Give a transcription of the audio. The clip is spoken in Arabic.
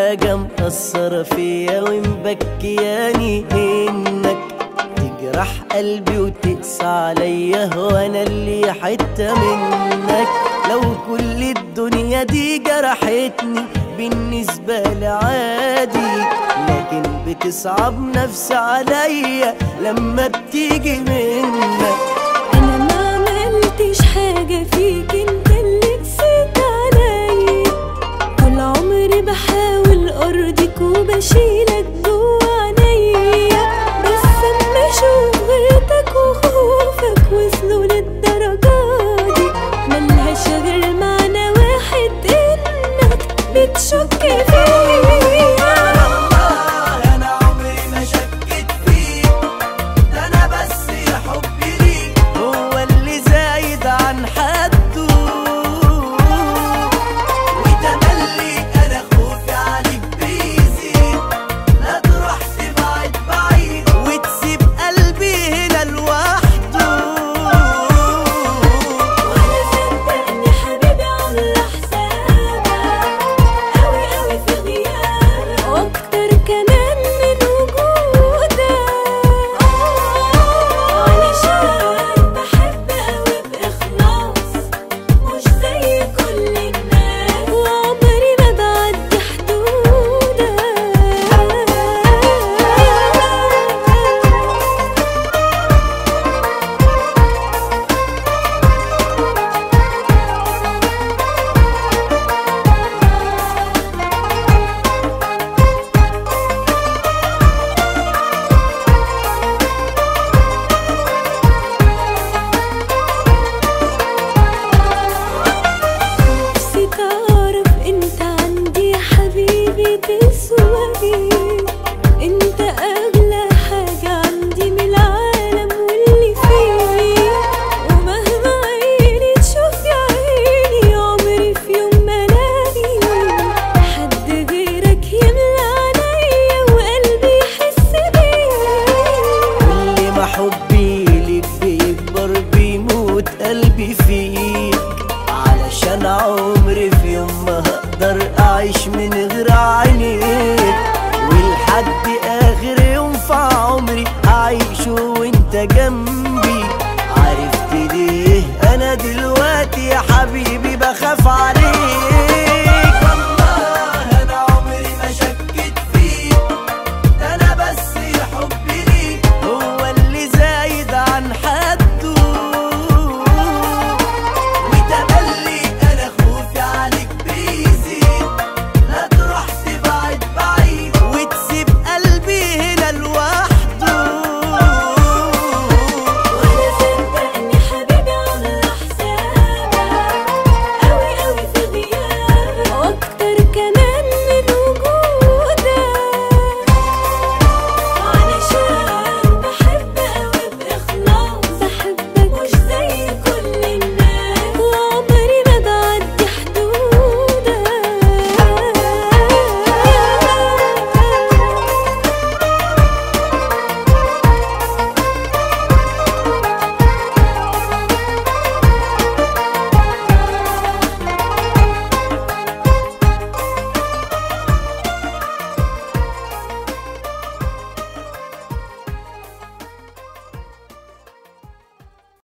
حاجة مأثرة فيا ومبكياني انك تجرح قلبي وتقسى عليا، وانا اللي حتة منك. لو كل الدنيا دي جرحتني بالنسبة لي عادي، لكن بتصعب نفسي عليا لما بتيجي منك. انا ما عملتش حاجة فيك، انت اللي قسيت عليا. طول عمري بحاول ارضيك وبشيلك جوا عينيا، بس اما اشوف غيرتك وخوفك وصلوا للدرجة دي، ملهاش غير معنى واحد، انك بتشك فيا. انت اغلى حاجة عندي من العالم واللي فيه، ومهما عيني تشوف يا عيني عمري في يوم ما الاقي حد غيرك يملى عينيا وقلبي يحس بيه. كل ما حبي ليك بيكبر بيموت قلبي فيك، علشان عمري في يوم ما هقدر اعيش من غير عينيك، ولحد اخر يوم في عمري اعيشه وانت جنبي. عرفت ليه انا دلوقتي يا حبيبي بخاف عليك؟